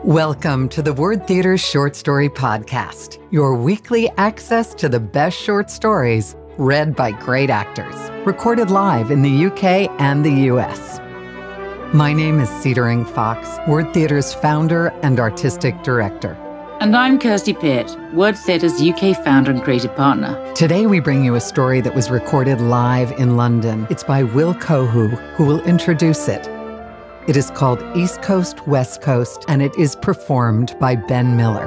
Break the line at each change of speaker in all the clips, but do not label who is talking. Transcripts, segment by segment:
Welcome to the Word Theater Short Story Podcast, your weekly access to the best short stories read by great actors, recorded live in the UK and the US. My name is Cedar Fox, Word Theater's founder and artistic director.
And I'm Kirsty Peart, Word Theatre's UK founder and creative partner.
Today we bring you a story that was recorded live in London. It's by Will Cohu, who will introduce it. It is called East Coast, West Coast, and it is performed by Ben Miller.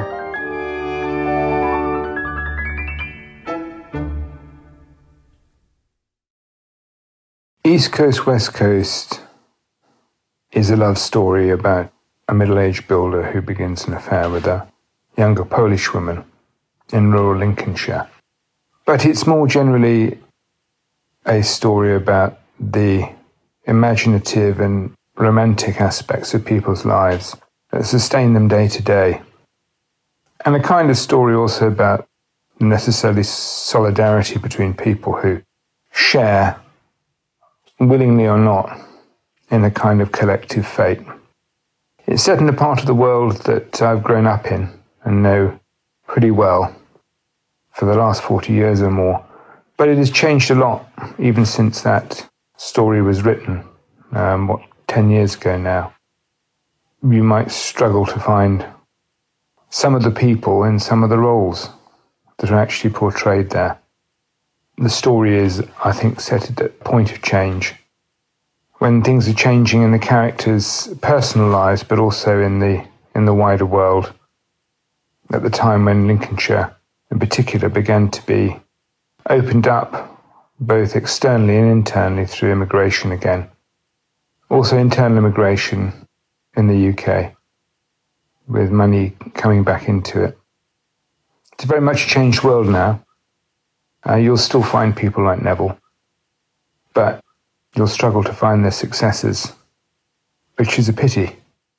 East Coast, West Coast is a love story about a middle-aged builder who begins an affair with a younger Polish woman in rural Lincolnshire. But it's more generally a story about the imaginative and romantic aspects of people's lives that sustain them day to day. And a kind of story also about necessarily solidarity between people who share, willingly or not, in a kind of collective fate. It's set in a part of the world that I've grown up in and know pretty well for the last 40 years or more. But it has changed a lot, even since that story was written, 10 years ago now. You might struggle to find some of the people in some of the roles that are actually portrayed there. The story is, I think, set at a point of change, when things are changing in the characters' personal lives, but also in the wider world, at the time when Lincolnshire in particular began to be opened up both externally and internally through immigration again. Also internal immigration in the UK, with money coming back into it. It's a very much changed world now. You'll still find people like Neville, but you'll struggle to find their successors, which is a pity.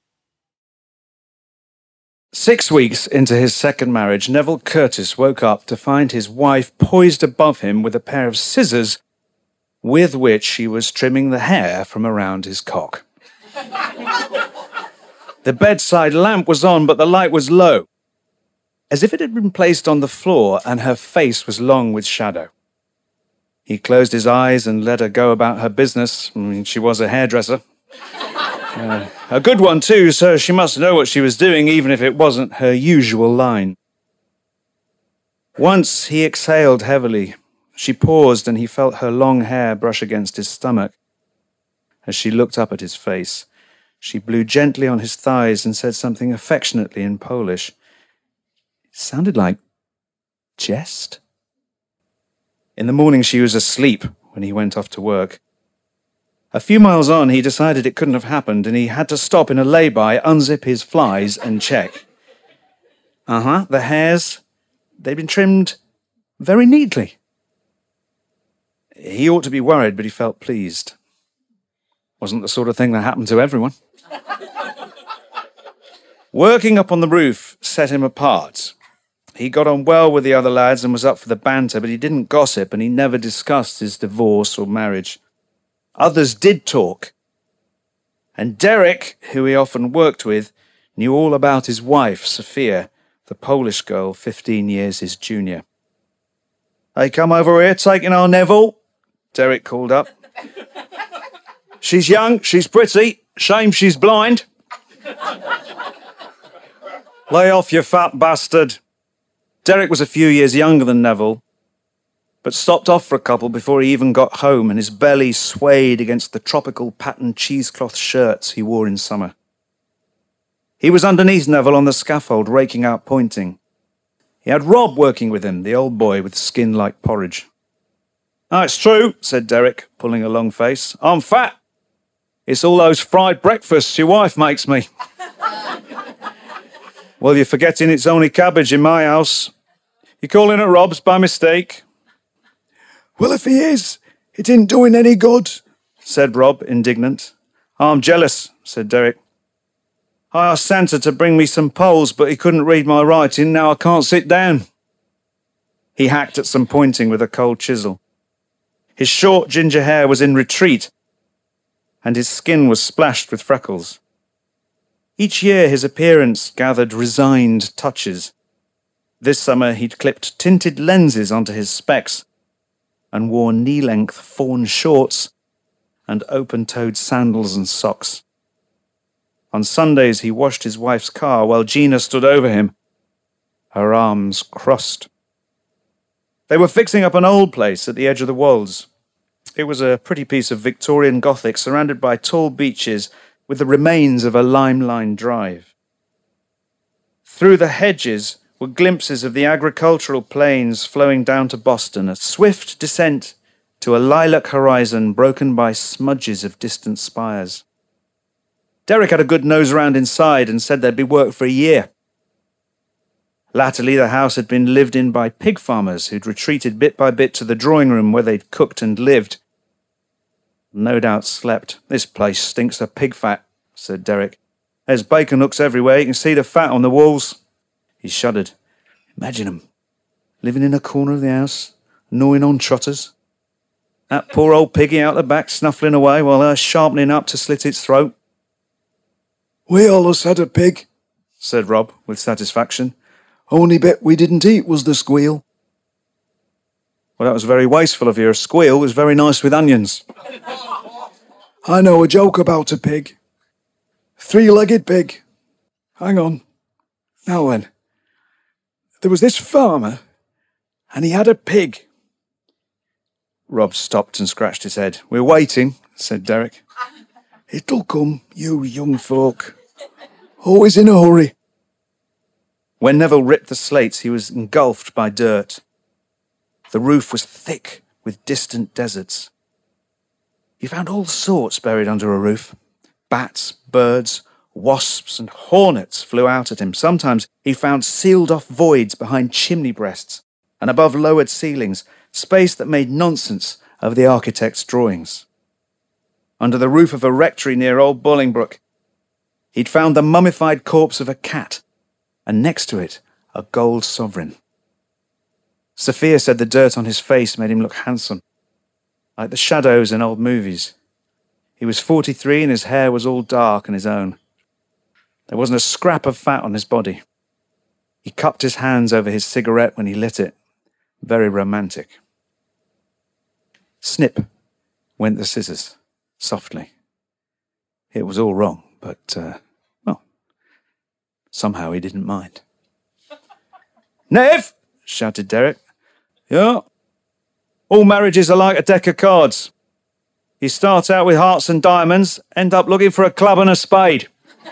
6 weeks into his second marriage, Neville Curtis woke up to find his wife poised above him with a pair of scissors with which she was trimming the hair from around his cock. The bedside lamp was on, but the light was low, as if it had been placed on the floor, and her face was long with shadow. He closed his eyes and let her go about her business. She was a hairdresser. A good one too, so she must know what she was doing, even if it wasn't her usual line. Once he exhaled heavily. She paused, and he felt her long hair brush against his stomach. As she looked up at his face, she blew gently on his thighs and said something affectionately in Polish. It sounded like jest. In the morning she was asleep when he went off to work. A few miles on, he decided it couldn't have happened, and he had to stop in a lay-by, unzip his flies and check. The hairs, they'd been trimmed very neatly. He ought to be worried, but he felt pleased. Wasn't the sort of thing that happened to everyone. Working up on the roof set him apart. He got on well with the other lads and was up for the banter, but he didn't gossip, and he never discussed his divorce or marriage. Others did talk. And Derek, who he often worked with, knew all about his wife, Sophia, the Polish girl 15 years his junior. "Hey, come over here, taking our Neville," Derek called up. "She's young, she's pretty, shame she's blind." "Lay off, you fat bastard." Derek was a few years younger than Neville, but stopped off for a couple before he even got home, and his belly swayed against the tropical patterned cheesecloth shirts he wore in summer. He was underneath Neville on the scaffold, raking out pointing. He had Rob working with him, the old boy with skin like porridge. "It's true," said Derek, pulling a long face. "I'm fat. It's all those fried breakfasts your wife makes me." "Well, you're forgetting it's only cabbage in my house. You're calling it Rob's by mistake." "Well, if he is, it didn't do him any good," said Rob, indignant. "I'm jealous," said Derek. "I asked Santa to bring me some poles, but he couldn't read my writing. Now I can't sit down." He hacked at some pointing with a cold chisel. His short ginger hair was in retreat, and his skin was splashed with freckles. Each year his appearance gathered resigned touches. This summer he'd clipped tinted lenses onto his specs and wore knee-length fawn shorts and open-toed sandals and socks. On Sundays he washed his wife's car while Gina stood over him, her arms crossed. They were fixing up an old place at the edge of the Wolds. It was a pretty piece of Victorian Gothic surrounded by tall beeches with the remains of a lime-lined drive. Through the hedges were glimpses of the agricultural plains flowing down to Boston, a swift descent to a lilac horizon broken by smudges of distant spires. Derek had a good nose round inside and said there'd be work for a year. Latterly, the house had been lived in by pig farmers who'd retreated bit by bit to the drawing room where they'd cooked and lived. No doubt slept. "This place stinks of pig fat," said Derek. "There's bacon hooks everywhere. You can see the fat on the walls." He shuddered. Imagine 'em, living in a corner of the house, gnawing on trotters. That poor old piggy out the back snuffling away while her sharpening up to slit its throat.
"We allus had a pig," said Rob with satisfaction. "Only bit we didn't eat was the squeal."
"Well, that was very wasteful of you. A squeal was very nice with onions."
"I know a joke about a pig. Three-legged pig. Hang on. Now then. There was this farmer, and he had a pig."
Rob stopped and scratched his head. "We're waiting," said Derek.
"It'll come, you young folk. Always in a hurry."
When Neville ripped the slates, he was engulfed by dirt. The roof was thick with distant deserts. He found all sorts buried under a roof. Bats, birds, wasps and hornets flew out at him. Sometimes he found sealed-off voids behind chimney breasts and above lowered ceilings, space that made nonsense of the architect's drawings. Under the roof of a rectory near Old Bolingbroke, he'd found the mummified corpse of a cat, and next to it, a gold sovereign. Sophia said the dirt on his face made him look handsome, like the shadows in old movies. He was 43 and his hair was all dark and his own. There wasn't a scrap of fat on his body. He cupped his hands over his cigarette when he lit it. Very romantic. Snip went the scissors, softly. It was all wrong, but, somehow he didn't mind. "Nev!" shouted Derek. "Yeah? All marriages are like a deck of cards. You start out with hearts and diamonds, end up looking for a club and a spade."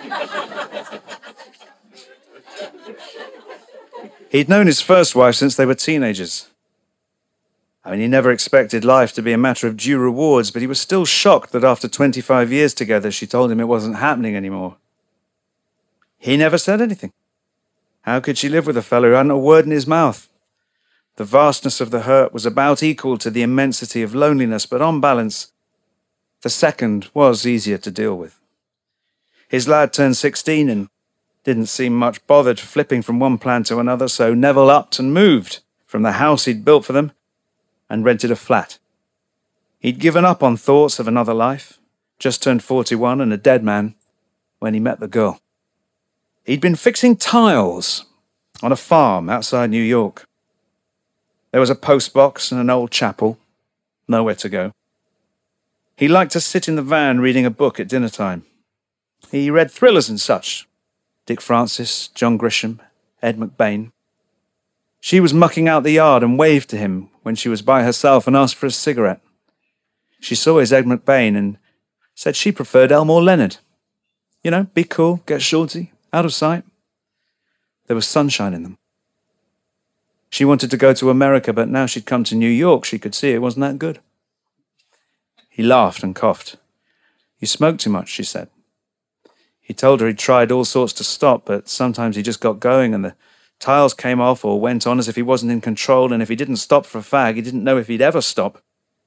He'd known his first wife since they were teenagers. He never expected life to be a matter of due rewards, but he was still shocked that after 25 years together, she told him it wasn't happening anymore. He never said anything. How could she live with a fellow who hadn't a word in his mouth? The vastness of the hurt was about equal to the immensity of loneliness, but on balance, the second was easier to deal with. His lad turned 16 and didn't seem much bothered flipping from one plan to another, so Neville upped and moved from the house he'd built for them and rented a flat. He'd given up on thoughts of another life, just turned 41 and a dead man when he met the girl. He'd been fixing tiles on a farm outside New York. There was a postbox and an old chapel, nowhere to go. He liked to sit in the van reading a book at dinner time. He read thrillers and such. Dick Francis, John Grisham, Ed McBain. She was mucking out the yard and waved to him when she was by herself and asked for a cigarette. She saw his Ed McBain and said she preferred Elmore Leonard. Be cool, get shorty, out of sight. There was sunshine in them. She wanted to go to America, but now she'd come to New York, she could see it wasn't that good. He laughed and coughed. "You smoke too much," she said. He told her he'd tried all sorts to stop, but sometimes he just got going and the tiles came off or went on as if he wasn't in control, and if he didn't stop for a fag, he didn't know if he'd ever stop.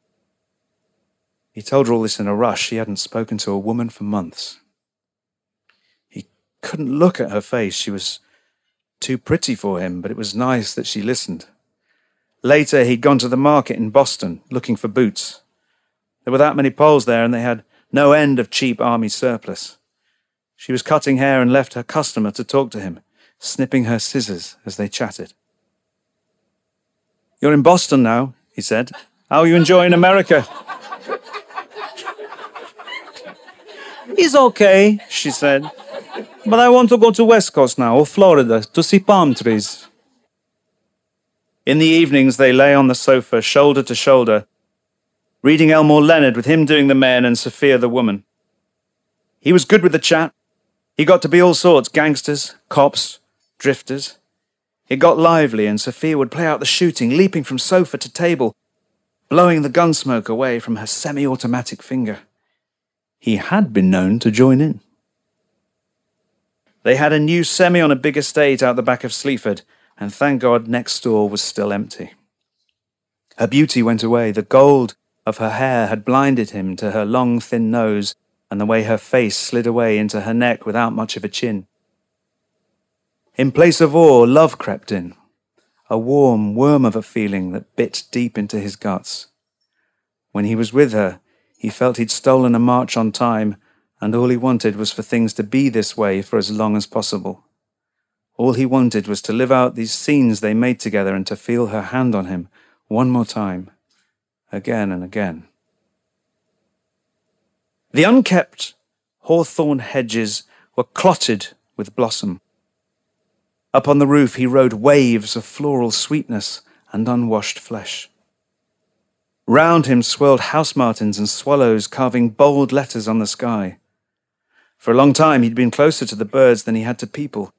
He told her all this in a rush. He hadn't spoken to a woman for months. He couldn't look at her face. She was too pretty for him, but it was nice that she listened. Later, he'd gone to the market in Boston, looking for boots. There were that many Poles there, and they had no end of cheap army surplus. She was cutting hair and left her customer to talk to him, snipping her scissors as they chatted. "You're in Boston now," he said. "How are you enjoying America?" "It's okay," she said. "But I want to go to West Coast now, or Florida, to see palm trees." In the evenings, they lay on the sofa, shoulder to shoulder, reading Elmore Leonard with him doing the men and Sophia the woman. He was good with the chat. He got to be all sorts, gangsters, cops, drifters. It got lively, and Sophia would play out the shooting, leaping from sofa to table, blowing the gun smoke away from her semi-automatic finger. He had been known to join in. They had a new semi on a big estate out the back of Sleaford, and thank God next door was still empty. Her beauty went away. The gold of her hair had blinded him to her long, thin nose and the way her face slid away into her neck without much of a chin. In place of awe, love crept in, a warm worm of a feeling that bit deep into his guts. When he was with her, he felt he'd stolen a march on time, and all he wanted was for things to be this way for as long as possible. All he wanted was to live out these scenes they made together and to feel her hand on him one more time, again and again. The unkept hawthorn hedges were clotted with blossom. Up on the roof he rode waves of floral sweetness and unwashed flesh. Round him swirled house martins and swallows carving bold letters on the sky. For a long time he'd been closer to the birds than he had to people.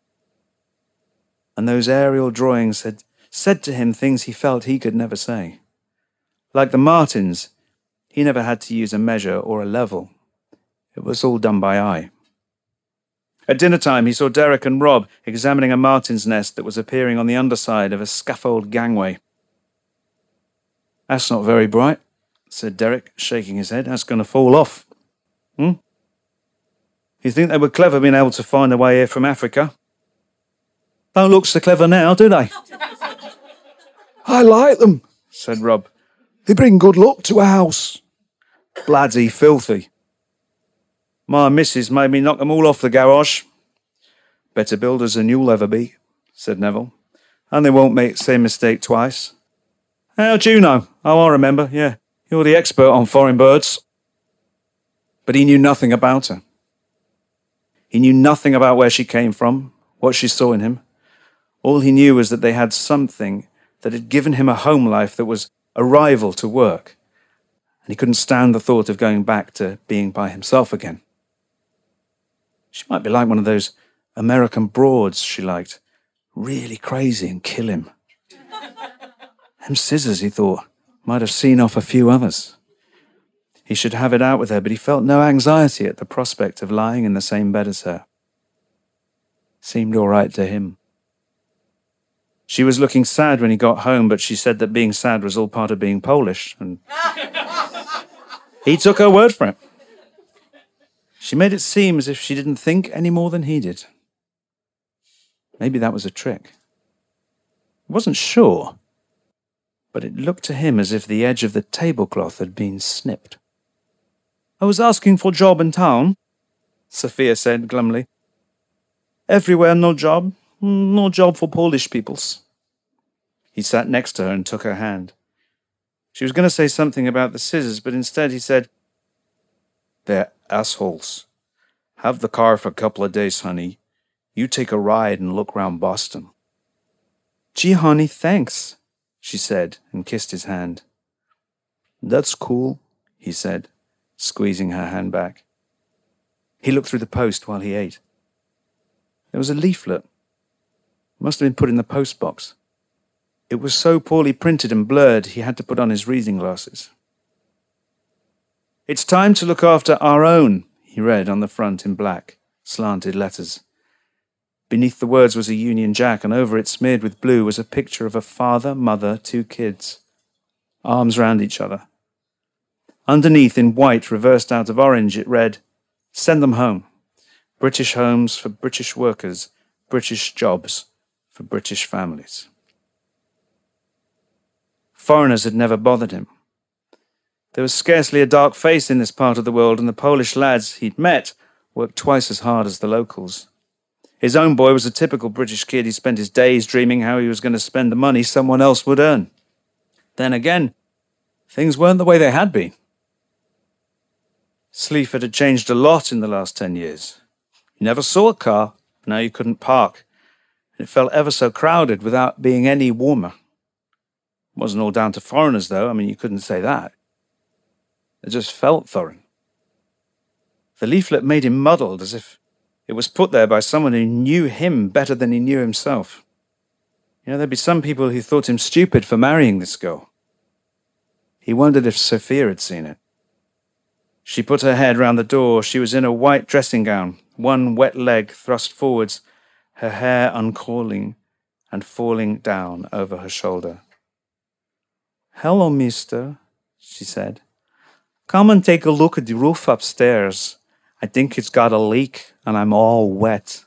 And those aerial drawings had said to him things he felt he could never say. Like the martins, he never had to use a measure or a level. It was all done by eye. At dinner time, he saw Derek and Rob examining a martin's nest that was appearing on the underside of a scaffold gangway. "That's not very bright," said Derek, shaking his head. "That's going to fall off." You think they were clever being able to find their way here from Africa? Don't look so clever now, do they?
"I like them,"
said Rob.
"They bring good luck to a house."
"Bloody filthy. My missus made me knock them all off the garage." "Better builders than you'll ever be," said Neville. "And they won't make the same mistake twice." "How do you know?" "Oh, I remember, yeah. You're the expert on foreign birds." But he knew nothing about her. He knew nothing about where she came from, what she saw in him. All he knew was that they had something that had given him a home life that was a rival to work, and he couldn't stand the thought of going back to being by himself again. She might be like one of those American broads she liked, really crazy and kill him. Them scissors, he thought, might have seen off a few others. He should have it out with her, but he felt no anxiety at the prospect of lying in the same bed as her. Seemed all right to him. She was looking sad when he got home, but she said that being sad was all part of being Polish, and he took her word for it. She made it seem as if she didn't think any more than he did. Maybe that was a trick. He wasn't sure, but it looked to him as if the edge of the tablecloth had been snipped. "I was asking for job in town," Sophia said glumly. "Everywhere no job. No job for Polish peoples." He sat next to her and took her hand. She was going to say something about the scissors, but instead he said, "They're assholes. Have the car for a couple of days, honey. You take a ride and look round Boston." "Gee, honey, thanks," she said and kissed his hand. "That's cool," he said, squeezing her hand back. He looked through the post while he ate. There was a leaflet. Must have been put in the post box. It was so poorly printed and blurred he had to put on his reading glasses. "It's time to look after our own," he read on the front in black, slanted letters. Beneath the words was a Union Jack, and over it, smeared with blue, was a picture of a father, mother, 2 kids, arms round each other. Underneath, in white, reversed out of orange, it read, "Send them home. British homes for British workers, British jobs for British families." Foreigners had never bothered him. There was scarcely a dark face in this part of the world, and the Polish lads he'd met worked twice as hard as the locals. His own boy was a typical British kid. He spent his days dreaming how he was going to spend the money someone else would earn. Then again, things weren't the way they had been. Sleaford had changed a lot in the last 10 years. You never saw a car, now you couldn't park. It felt ever so crowded without being any warmer. It wasn't all down to foreigners, though. I mean, you couldn't say that. It just felt foreign. The leaflet made him muddled, as if it was put there by someone who knew him better than he knew himself. You know, there'd be some people who thought him stupid for marrying this girl. He wondered if Sophia had seen it. She put her head round the door. She was in a white dressing gown, one wet leg thrust forwards, her hair uncurling and falling down over her shoulder. "Hello, mister," she said. "Come and take a look at the roof upstairs. I think it's got a leak and I'm all wet."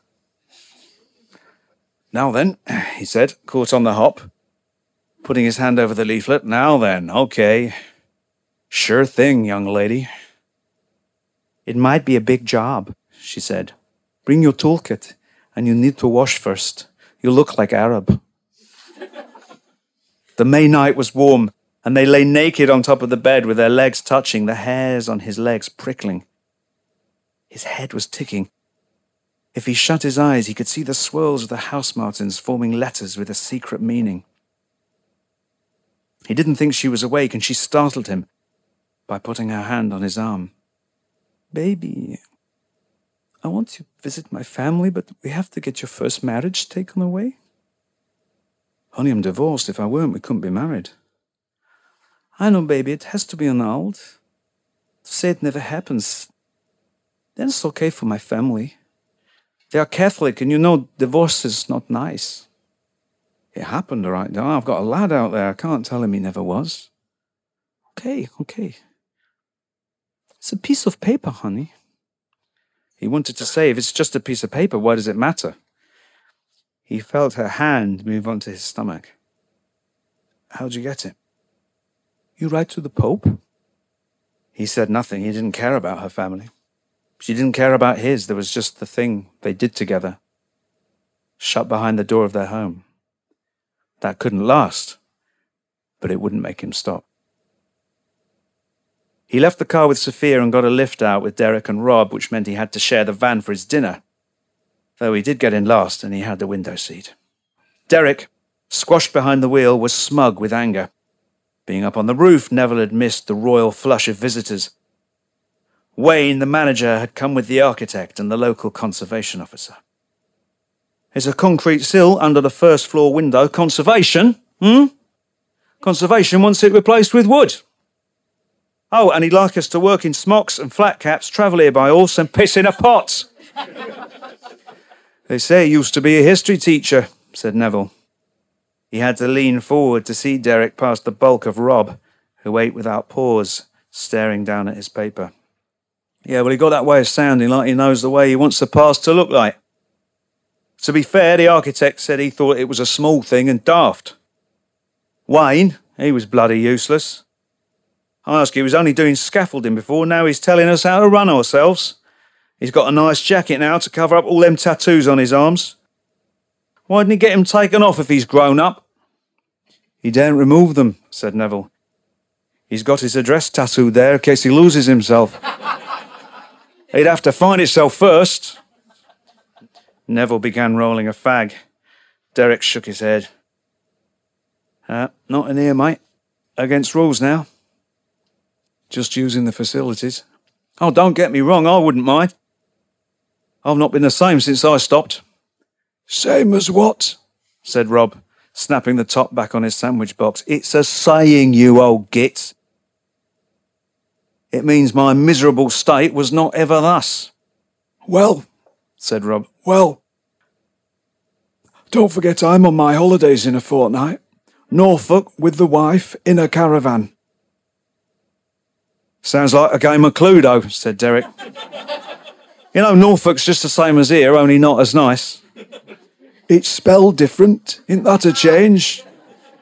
"Now then," he said, caught on the hop, putting his hand over the leaflet. "Now then, okay. Sure thing, young lady." "It might be a big job," she said. "Bring your toolkit, and you need to wash first. You look like Arab." The May night was warm, and they lay naked on top of the bed with their legs touching, the hairs on his legs prickling. His head was ticking. If he shut his eyes, he could see the swirls of the house martins forming letters with a secret meaning. He didn't think she was awake, and she startled him by putting her hand on his arm. "Baby, I want to visit my family, but we have to get your first marriage taken away." "Honey, I'm divorced. If I weren't, we couldn't be married." "I know, baby. It has to be annulled. To say it never happens, then it's okay for my family. They are Catholic, and you know divorce is not nice." "It happened, all right. I've got a lad out there. I can't tell him he never was." Okay. "It's a piece of paper, honey." He wanted to say, if it's just a piece of paper, why does it matter? He felt her hand move onto his stomach. "How'd you get it?" "You write to the Pope?" He said nothing. He didn't care about her family. She didn't care about his. There was just the thing they did together, shut behind the door of their home. That couldn't last, but it wouldn't make him stop. He left the car with Sophia and got a lift out with Derek and Rob, which meant he had to share the van for his dinner, though he did get in last and he had the window seat. Derek, squashed behind the wheel, was smug with anger. Being up on the roof, Neville had missed the royal flush of visitors. Wayne, the manager, had come with the architect and the local conservation officer. "There's a concrete sill under the first floor window. Conservation? Conservation wants it replaced with wood. Oh, and he'd like us to work in smocks and flat caps, travel here by horse and piss in a pot." "They say he used to be a history teacher," said Neville. He had to lean forward to see Derek past the bulk of Rob, who ate without pause, staring down at his paper. "Yeah, well, he got that way of sounding like he knows the way he wants the past to look like. To be fair, the architect said he thought it was a small thing and daft. Wayne, he was bloody useless. I asked, he was only doing scaffolding before, now he's telling us how to run ourselves. He's got a nice jacket now to cover up all them tattoos on his arms. Why didn't he get him taken off if he's grown up?" "He daren't remove them," said Neville. "He's got his address tattooed there in case he loses himself. He'd have to find himself first." Neville began rolling a fag. Derek shook his head. "Not in here, mate. Against rules now. Just using the facilities. Oh, don't get me wrong, I wouldn't mind. I've not been the same since I stopped."
"Same as what?"
said Rob, snapping the top back on his sandwich box. "It's a saying, you old git. It means my miserable state was not ever thus."
"Well,"
said Rob.
"Well, don't forget I'm on my holidays in a fortnight. Norfolk with the wife in a caravan."
"Sounds like a game of Cluedo," said Derek. "You know, Norfolk's just the same as here, only not as nice."
"It's spelled different. Isn't that a change?"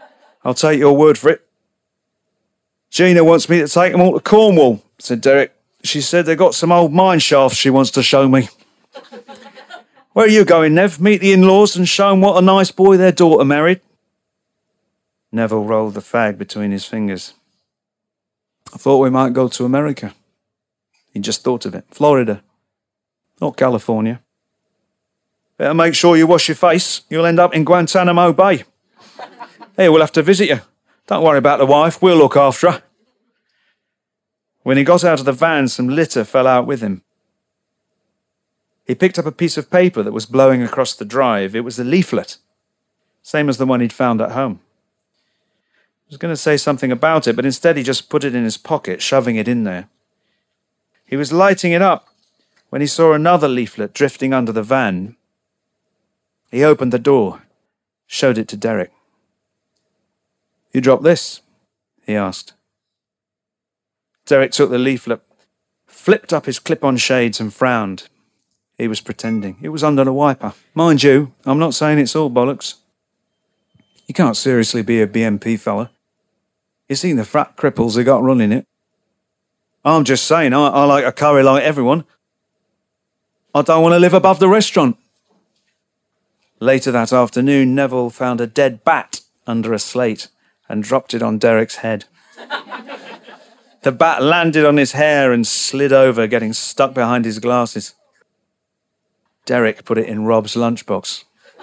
"I'll take your word for it." "Gina wants me to take them all to Cornwall," said Derek. She said they got some old mine shafts she wants to show me. Where are you going, Nev? Meet the in-laws and show 'em what a nice boy their daughter married? Neville rolled the fag between his fingers. I thought we might go to America. He just thought of it. Florida. Not California. Better make sure you wash your face. You'll end up in Guantanamo Bay. Hey, we'll have to visit you. Don't worry about the wife. We'll look after her. When he got out of the van, some litter fell out with him. He picked up a piece of paper that was blowing across the drive. It was a leaflet, same as the one he'd found at home. He was going to say something about it, but instead he just put it in his pocket, shoving it in there. He was lighting it up when he saw another leaflet drifting under the van. He opened the door, showed it to Derek. You dropped this? He asked. Derek took the leaflet, flipped up his clip-on shades and frowned. He was pretending. It was under the wiper. Mind you, I'm not saying it's all bollocks. You can't seriously be a BNP fella. You seen the fat cripples they got running it. I'm just saying, I like a curry like everyone. I don't want to live above the restaurant. Later that afternoon, Neville found a dead bat under a slate and dropped it on Derek's head. The bat landed on his hair and slid over, getting stuck behind his glasses. Derek put it in Rob's lunchbox.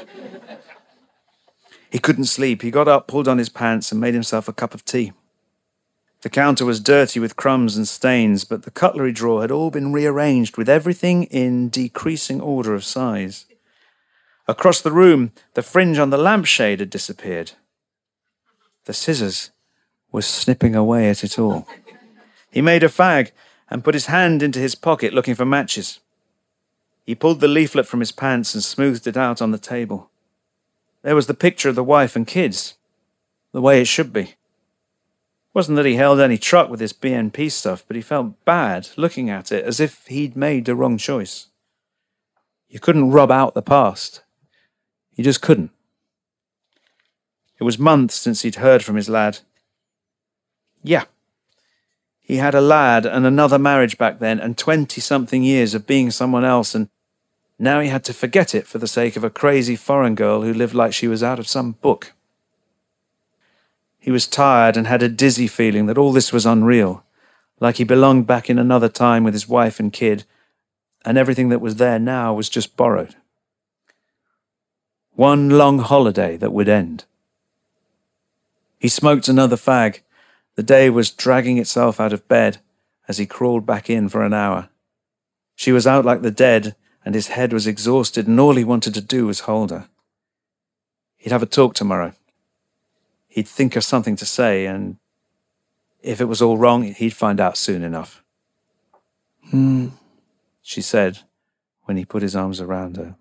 He couldn't sleep. He got up, pulled on his pants, and made himself a cup of tea. The counter was dirty with crumbs and stains, but the cutlery drawer had all been rearranged with everything in decreasing order of size. Across the room, the fringe on the lampshade had disappeared. The scissors were snipping away at it all. He made a fag and put his hand into his pocket looking for matches. He pulled the leaflet from his pants and smoothed it out on the table. There was the picture of the wife and kids, the way it should be. It wasn't that he held any truck with this BNP stuff, but he felt bad looking at it as if he'd made the wrong choice. You couldn't rub out the past. You just couldn't. It was months since he'd heard from his lad. Yeah. He had a lad and another marriage back then and 20-something years of being someone else, and now he had to forget it for the sake of a crazy foreign girl who lived like she was out of some book. He was tired and had a dizzy feeling that all this was unreal, like he belonged back in another time with his wife and kid, and everything that was there now was just borrowed. One long holiday that would end. He smoked another fag. The day was dragging itself out of bed as he crawled back in for an hour. She was out like the dead, and his head was exhausted, and all he wanted to do was hold her. He'd have a talk tomorrow. He'd think of something to say, and if it was all wrong, he'd find out soon enough. She said when he put his arms around her.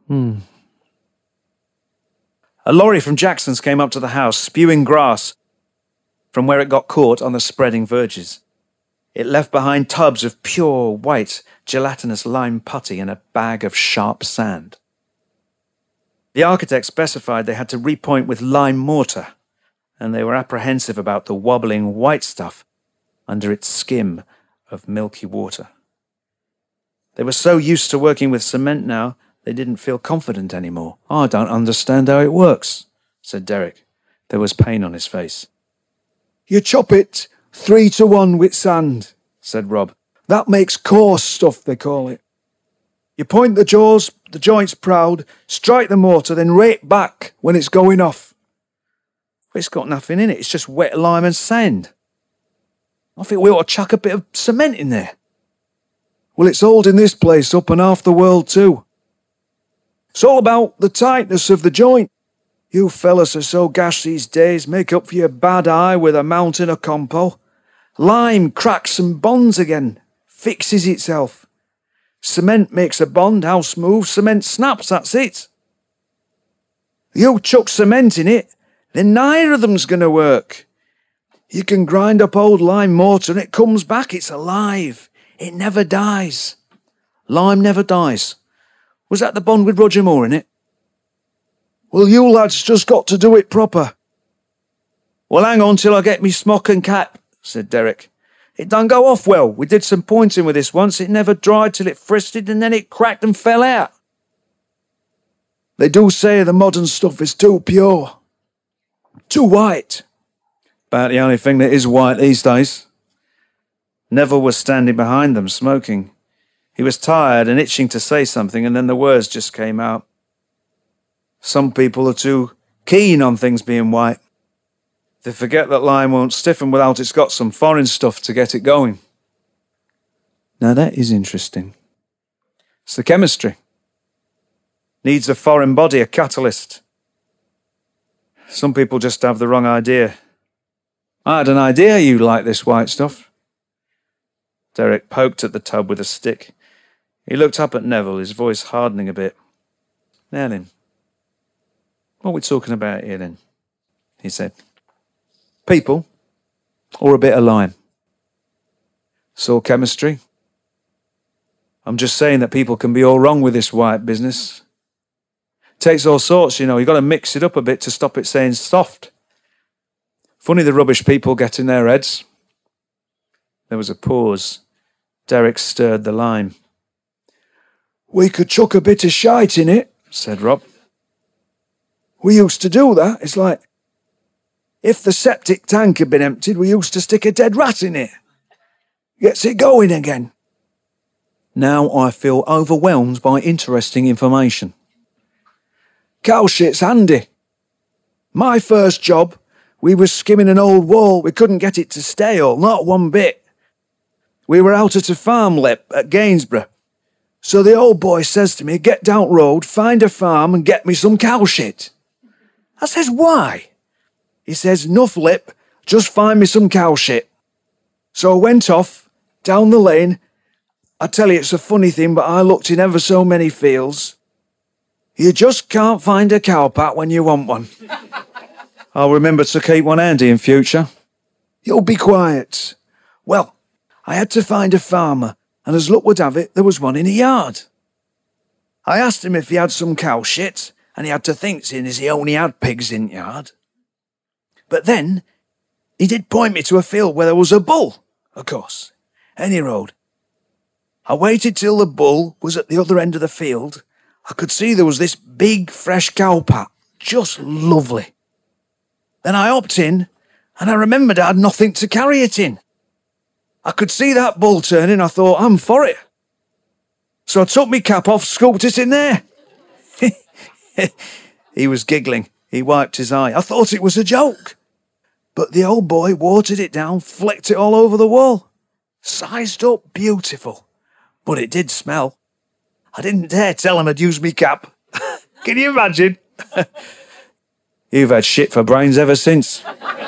A lorry from Jackson's came up to the house, spewing grass from where it got caught on the spreading verges. It left behind tubs of pure, white, gelatinous lime putty and a bag of sharp sand. The architect specified they had to repoint with lime mortar, and they were apprehensive about the wobbling white stuff under its skim of milky water. They were so used to working with cement now, they didn't feel confident anymore. I don't understand how it works, said Derek. There was pain on his face.
You chop it 3-to-1 with sand, said Rob. That makes coarse stuff, they call it. You point the jaws, the joints proud, strike the mortar, then rake back when it's going off.
It's got nothing in it, it's just wet lime and sand. I think we ought to chuck a bit of cement in there.
Well, it's holding this place up and half the world too. It's all about the tightness of the joint. You fellas are so gash these days, make up for your bad eye with a mountain of compo. Lime cracks and bonds again, fixes itself. Cement makes a bond, house move, cement snaps, that's it. You chuck cement in it, then neither of them's going to work. You can grind up old lime mortar and it comes back, it's alive. It never dies. Lime never dies. Was that the bond with Roger Moore in it? Well, you lads just got to do it proper.
Well, hang on till I get me smock and cap, said Derek. It done go off well. We did some pointing with this once. It never dried till it fristed and then it cracked and fell out.
They do say the modern stuff is too pure. Too white.
About the only thing that is white these days. Neville was standing behind them, smoking. He was tired and itching to say something, and then the words just came out. Some people are too keen on things being white. They forget that lime won't stiffen without it's got some foreign stuff to get it going. Now that is interesting. It's the chemistry. Needs a foreign body, a catalyst. Some people just have the wrong idea. I had an idea you like this white stuff. Derek poked at the tub with a stick. He looked up at Neville, his voice hardening a bit. Now then, what are we talking about here then? He said. People, or a bit of lime? It's all chemistry. I'm just saying that people can be all wrong with this white business. Takes all sorts, you know. You've got to mix it up a bit to stop it saying soft. Funny the rubbish people get in their heads. There was a pause. Derek stirred the lime.
We could chuck a bit of shite in it,
said Rob.
We used to do that. It's like, if the septic tank had been emptied, we used to stick a dead rat in it. Gets it going again.
Now I feel overwhelmed by interesting information.
Cow shit's handy. My first job, we was skimming an old wall. We couldn't get it to stale, not one bit. We were out at a farm lip at Gainsborough. So the old boy says to me, get down road, find a farm and get me some cow shit. I says, why? He says, nuff lip, just find me some cow shit. So I went off, down the lane. I tell you, it's a funny thing, but I looked in ever so many fields. You just can't find a cow pat when you want one.
I'll remember to keep one handy in future.
You'll be quiet. Well, I had to find a farmer, and as luck would have it, there was one in a yard. I asked him if he had some cow shit, and he had to think, seeing as he only had pigs in yard. But then, he did point me to a field where there was a bull, of course. Any road. I waited till the bull was at the other end of the field. I could see there was this big, fresh cow pat. Just lovely. Then I hopped in, and I remembered I had nothing to carry it in. I could see that bull turning. I thought, I'm for it. So I took my cap off, scooped it in there. He was giggling. He wiped his eye. I thought it was a joke. But the old boy watered it down, flicked it all over the wall. Sized up beautiful. But it did smell. I didn't dare tell him I'd used me cap. Can you imagine?
You've had shit for brains ever since.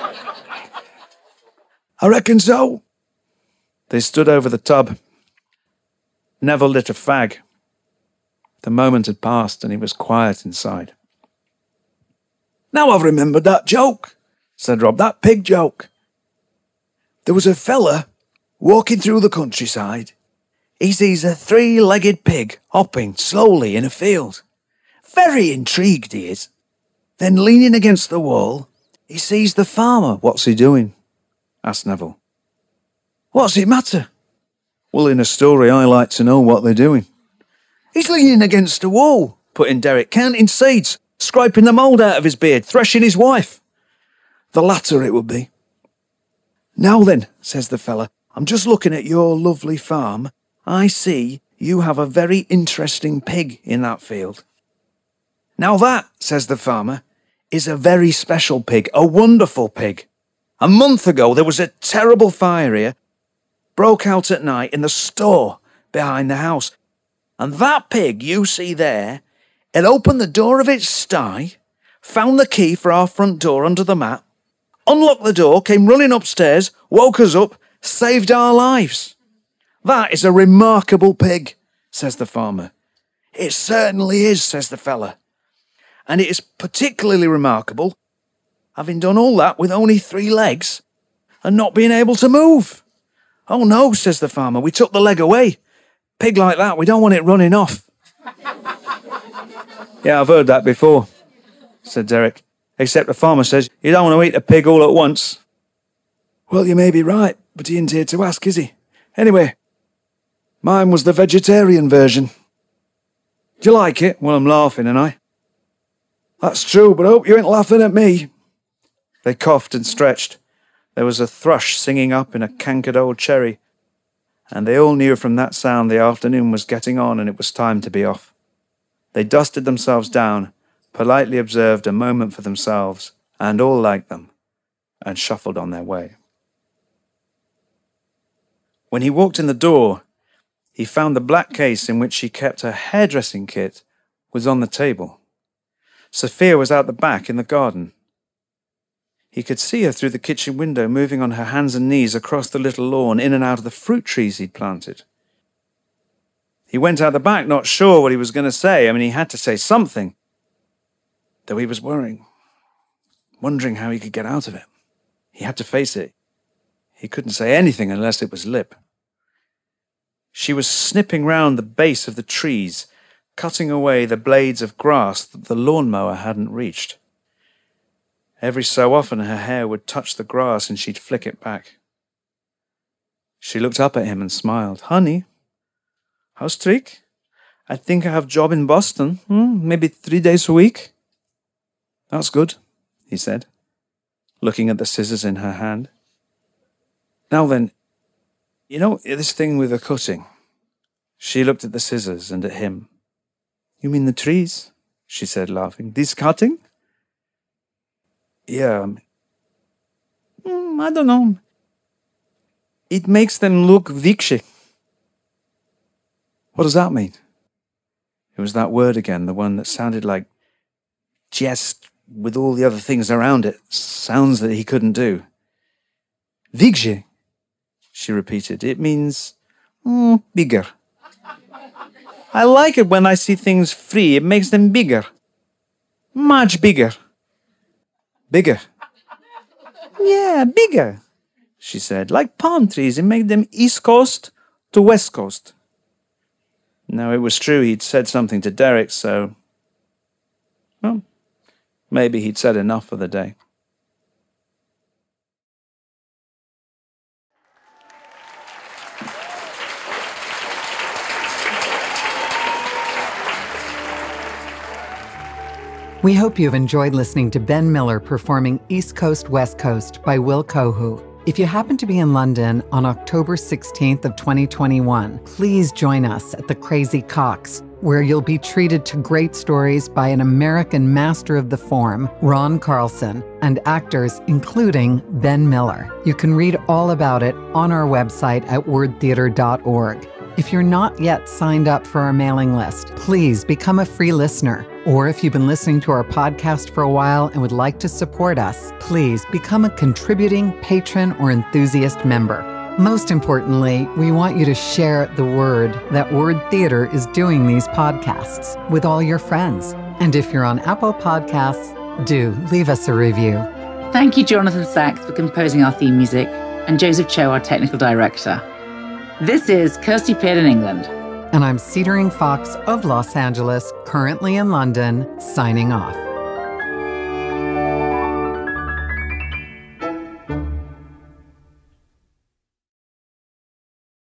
I reckon so.
They stood over the tub. Neville lit a fag. The moment had passed and he was quiet inside.
Now I've remembered that joke, said Rob, that pig joke. There was a fella walking through the countryside. He sees a 3-legged pig hopping slowly in a field. Very intrigued he is. Then leaning against the wall, he sees the farmer.
What's he doing? Asked Neville.
What's it matter?
Well, in a story, I like to know what they're doing.
He's leaning against the wall, put in Derek, counting seeds, scraping the mould out of his beard, threshing his wife. The latter it would be. Now then, says the fella, I'm just looking at your lovely farm. I see you have a very interesting pig in that field. Now that, says the farmer, is a very special pig, a wonderful pig. A month ago there was a terrible fire here, broke out at night in the store behind the house. And that pig you see there, it opened the door of its sty, found the key for our front door under the mat, unlocked the door, came running upstairs, woke us up, saved our lives. That is a remarkable pig, says the farmer. It certainly is, says the fella. And it is particularly remarkable, having done all that with only 3 legs and not being able to move. Oh no, says the farmer, we took the leg away. Pig like that, we don't want it running off.
Yeah, I've heard that before, said Derek. Except the farmer says you don't want to eat a pig all at once.
Well, you may be right, but he ain't here to ask, is he? Anyway, mine was the vegetarian version. Do you like it?
Well, I'm laughing, ain't I?
That's true, but I hope you ain't laughing at me.
They coughed and stretched. There was a thrush singing up in a cankered old cherry, and they all knew from that sound the afternoon was getting on and it was time to be off. They dusted themselves down, politely observed a moment for themselves, and all liked them, and shuffled on their way. When he walked in the door, he found the black case in which she kept her hairdressing kit was on the table. Sophia was out the back in the garden. He could see her through the kitchen window moving on her hands and knees across the little lawn in and out of the fruit trees he'd planted. He went out the back not sure what he was going to say. He had to say something, though he was wondering how he could get out of it. He had to face it. He couldn't say anything unless it was lip. She was snipping round the base of the trees, cutting away the blades of grass that the lawnmower hadn't reached. Every so often her hair would touch the grass and she'd flick it back. She looked up at him and smiled. "Honey, how's trick? I think I have job in Boston. Maybe 3 days a week." "That's good," he said, looking at the scissors in her hand. "Now then, you know this thing with the cutting?" She looked at the scissors and at him. "You mean the trees?" she said, laughing. "This cutting?" "Yeah. I don't know. It makes them look vikshi." "What does that mean?" It was that word again, the one that sounded like jest with all the other things around it, sounds that he couldn't do. "Vikshi," she repeated. "It means bigger. I like it when I see things free. It makes them bigger. Much bigger." "Bigger?" "Yeah, bigger," she said. "Like palm trees. It made them East Coast to West Coast." Now, it was true he'd said something to Derek, so... well, maybe he'd said enough for the day.
We hope you've enjoyed listening to Ben Miller performing East Coast, West Coast by Will Cohu. If you happen to be in London on October 16th of 2021, please join us at the Crazy Coqs, where you'll be treated to great stories by an American master of the form, Ron Carlson, and actors including Ben Miller. You can read all about it on our website at wordtheater.org. If you're not yet signed up for our mailing list, please become a free listener. Or if you've been listening to our podcast for a while and would like to support us, please become a contributing patron or enthusiast member. Most importantly, we want you to share the word that Word Theater is doing these podcasts with all your friends. And if you're on Apple Podcasts, do leave us a review.
Thank you, Jonathan Sachs, for composing our theme music, and Joseph Cho, our technical director. This is Kirsty Peard in England.
And I'm Cedering Fox of Los Angeles, currently in London, signing off.